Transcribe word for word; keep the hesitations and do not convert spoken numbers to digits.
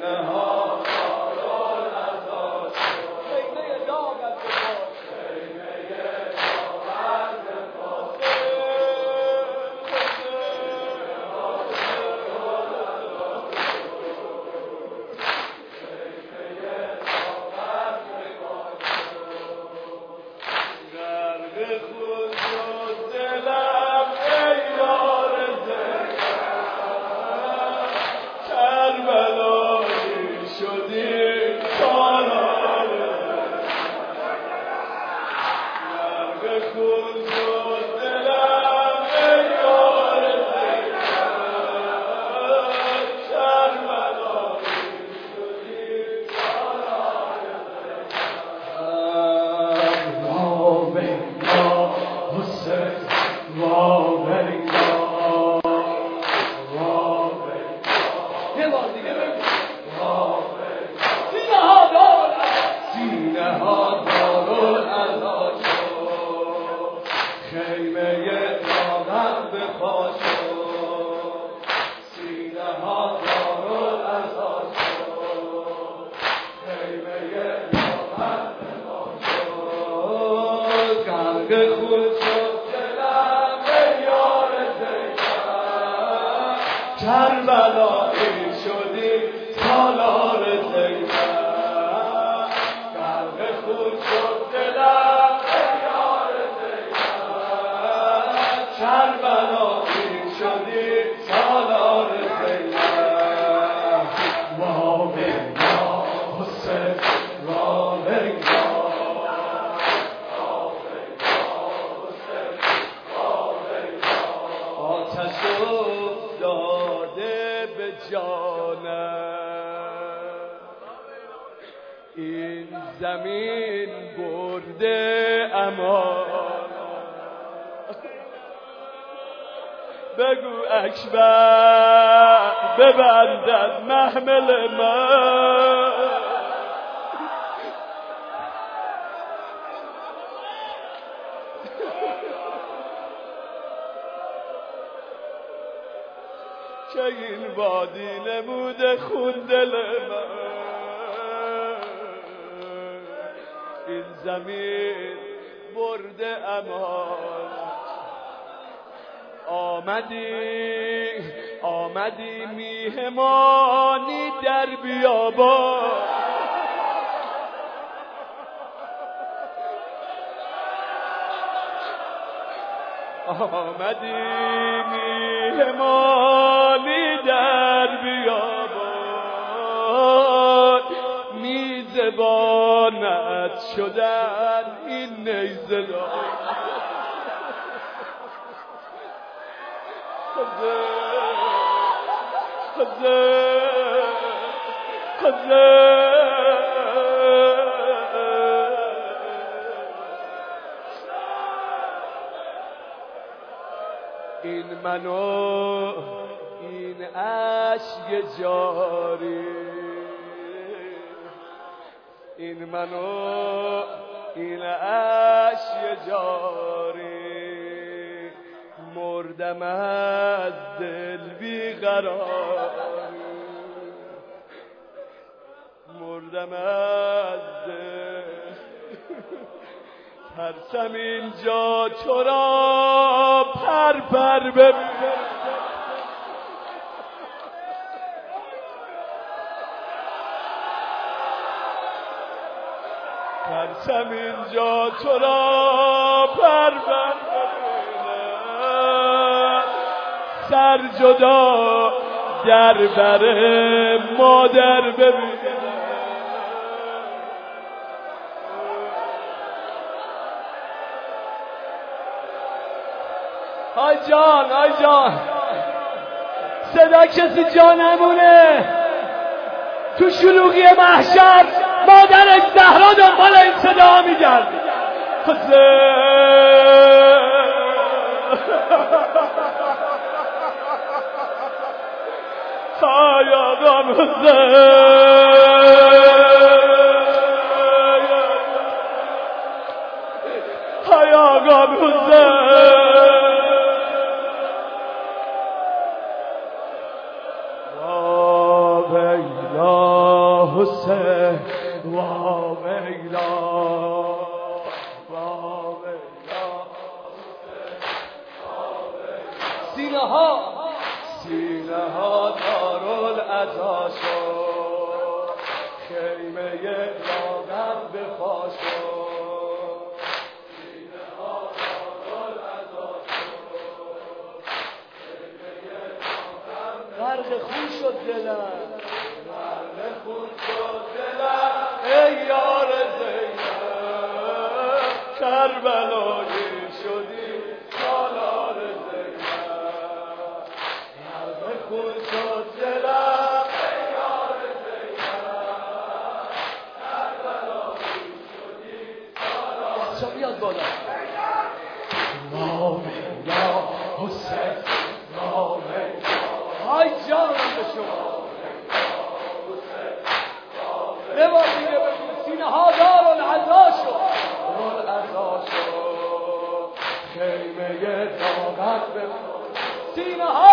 که این وادی نموده خون دل من، این زمین برده امان. آمدی آمدی میهمانی در بیابان، آمدی میهمانی در بیابان، میزبانت شدن این نیزه دار. خزه خزه خزه این منو این اشک جاری، این منو این اشک جاری، مردم از دل بیقراری، مردم از دل. ترسم اینجا تو را پر پر ببینم، ترسم اینجا تو را پر پر ببینم، سر جدا در بر مادر ببینم. آی جان آی جان، صدا کسی جا نمونه تو شلوغی محشر. مادرش زهرا دنبال این صدا میگرد. خزه های آقام حسین، های آقام حسین. Oh حسین وا ویلا وا ویلا سینه ها سینه ها دارالعزا شد خیمه دادت به پا شد سینه ها دارالعزا شد خیمه دادت غرق خون شد دلم غرق خون شد دلم ای یار زینب کربلایی شدی سالار زینب غرق خون شد دلم ای یار زینب کربلایی شدی سالار چه بیاد بالا نامی یا حسین نامی های جانم به شما بباشید بگو سینه ها دارالعزا شد دارالعزا شد خیمه طاقت به سینه ها